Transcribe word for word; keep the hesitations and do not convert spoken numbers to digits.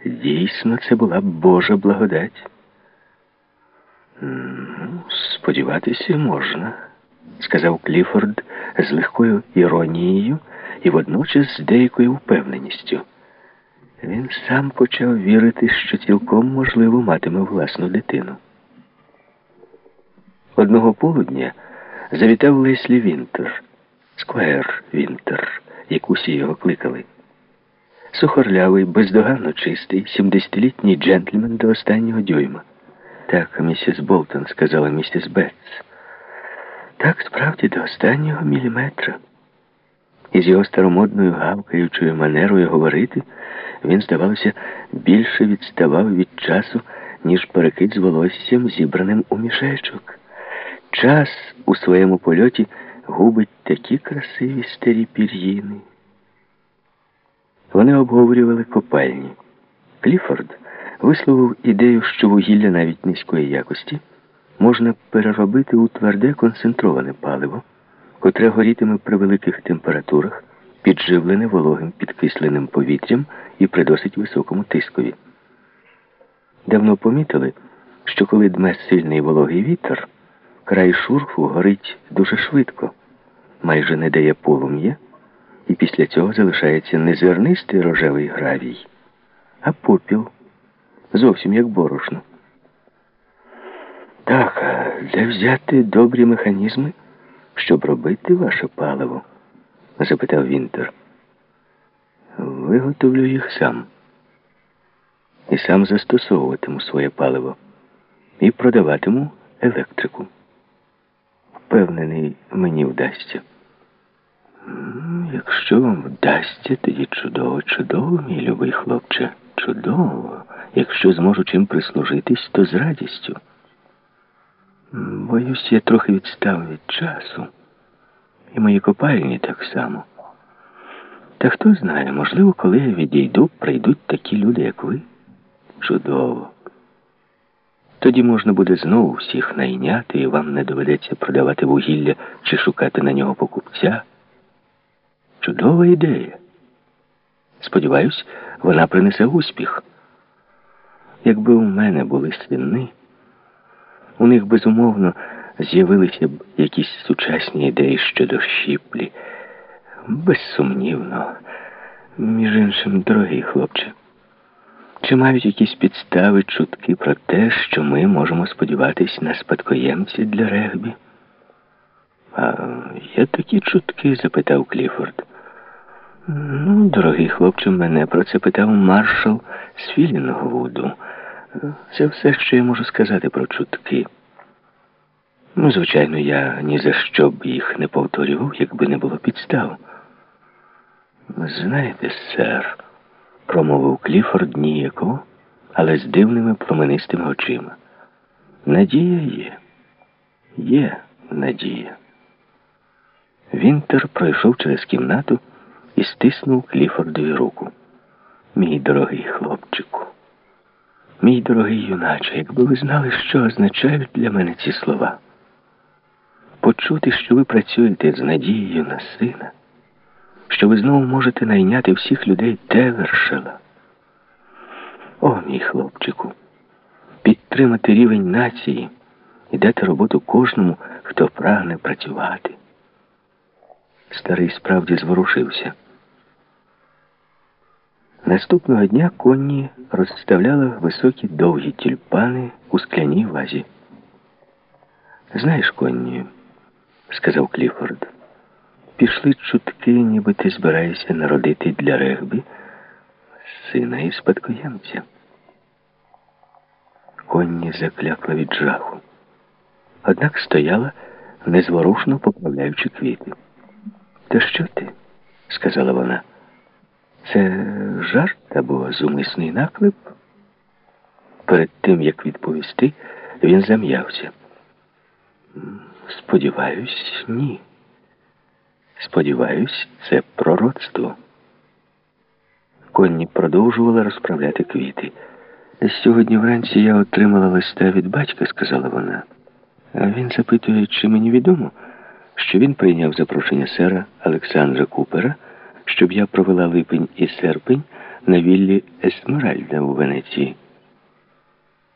Дійсно, це була б Божа благодать. «Ну, сподіватися можна», — сказав Кліфорд з легкою іронією і водночас з деякою впевненістю. Він сам почав вірити, що цілком можливо матиме власну дитину. Одного полудня завітав Леслі Вінтер, Сквайр Вінтер, як усі його кликали. Сухорлявий, бездоганно чистий, сімдесятилітній джентльмен до останнього дюйма. «Так, місіс Болтон», — сказала місіс Бетс. «Так, справді, до останнього міліметра». І з його старомодною гавкаючою манерою говорити він, здавалося, більше відставав від часу, ніж перекид з волоссям, зібраним у мішечок. Час у своєму польоті губить такі красиві старі пір'їни. Вони обговорювали копальні. Кліфорд висловив ідею, що вугілля навіть низької якості можна переробити у тверде концентроване паливо, котре горітиме при великих температурах, підживлене вологим підкисленим повітрям і при досить високому тискові. Давно помітили, що коли дме сильний вологий вітер, край шурфу горить дуже швидко, майже не дає полум'я, і після цього залишається не зернистий рожевий гравій, а попіл, зовсім як борошно. «Так, а де взяти добрі механізми, щоб робити ваше паливо?» – запитав Вінтер. «Виготовлю їх сам. І сам застосовуватиму своє паливо. І продаватиму електрику. Впевнений, мені вдасться». «Якщо вам вдасться, тоді чудово, чудово, мій любий хлопче, чудово. Якщо зможу чим прислужитись, то з радістю. Боюсь, я трохи відстав від часу. І мої копальні так само. Та хто знає, можливо, коли я відійду, прийдуть такі люди, як ви. Чудово. Тоді можна буде знову всіх найняти, і вам не доведеться продавати вугілля чи шукати на нього покупця. Чудова ідея. Сподіваюсь, вона принесе успіх. Якби у мене були сини, у них, безумовно, з'явилися б якісь сучасні ідеї щодо щіплі. Безсумнівно. Між іншим, дорогий хлопче, чи мають якісь підстави, чутки про те, що ми можемо сподіватись на спадкоємця для регбі? «А є такі чутки?» – запитав Кліфорд. «Ну, дорогий хлопче, мене про це питав маршал з Філінгвуду. Це все, що я можу сказати про чутки. Ну, звичайно, я ні за що б їх не повторював, якби не було підстав». «Знаєте, сер», – промовив Кліфорд ніяково, але з дивними променистими очима, «надія є. Є надія». Вінтер пройшов через кімнату і стиснув Кліфордові руку. «Мій дорогий хлопчику, мій дорогий юначе, якби ви знали, що означають для мене ці слова. Почути, що ви працюєте з надією на сина, що ви знову можете найняти всіх людей Тевершела. О, мій хлопчику, підтримати рівень нації і дати роботу кожному, хто прагне працювати». Старий справді зворушився. Наступного дня Конні розставляла високі довгі тюльпани у скляній вазі. «Знаєш, Конні, – сказав Кліфорд, – пішли чутки, ніби ти збираєшся народити для регбі сина і спадкоємця». Конні заклякла від жаху. Однак стояла, незворушно поправляючи квіти. «Та що ти?» – сказала вона. «Це жарт або зумисний наклеп?» Перед тим, як відповісти, він зам'явся. «Сподіваюсь, ні. Сподіваюсь, це пророцтво». Конні продовжувала розправляти квіти. «Сьогодні вранці я отримала листа від батька», – сказала вона. «А він запитує, чи мені відомо, що він прийняв запрошення сера Олександра Купера, щоб я провела липень і серпень на віллі Есмеральда у Венеції.